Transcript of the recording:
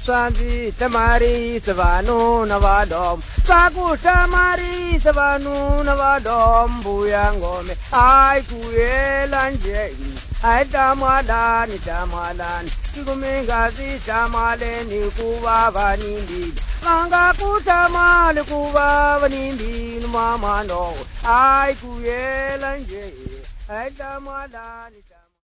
Santi Tamari Savano Navadom Saku Tamari Savano Navadom Buyangome I Kuelanje I Tamadan Tamadan Tigumingazi Tamale Nikuva Vanindi Manga Kutama Nikuva Vanindi Mama no I Kuelanje I Tamadan